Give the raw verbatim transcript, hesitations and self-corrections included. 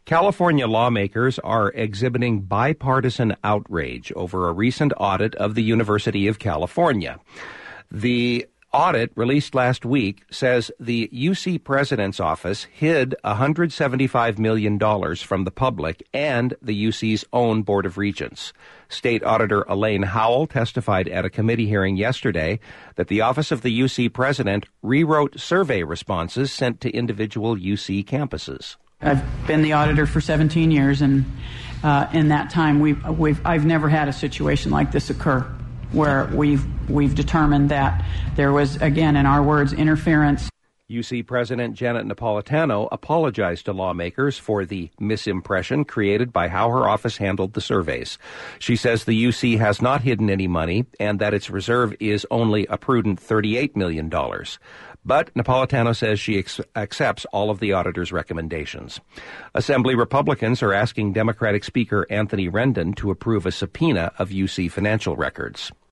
California lawmakers are exhibiting bipartisan outrage over a recent audit of the University of California. The audit released last week says the U C president's office hid one hundred seventy-five million dollars from the public and the U C's own Board of Regents. State Auditor Elaine Howell testified at a committee hearing yesterday that the office of the U C president rewrote survey responses sent to individual U C campuses. I've been the auditor for seventeen years, and uh, in that time, we've, we've I've never had a situation like this occur, where we've we've determined that there was, again, in our words, interference. U C President Janet Napolitano apologized to lawmakers for the misimpression created by how her office handled the surveys. She says the U C has not hidden any money and that its reserve is only a prudent thirty-eight million dollars. But Napolitano says she ex- accepts all of the auditor's recommendations. Assembly Republicans are asking Democratic Speaker Anthony Rendon to approve a subpoena of U C financial records.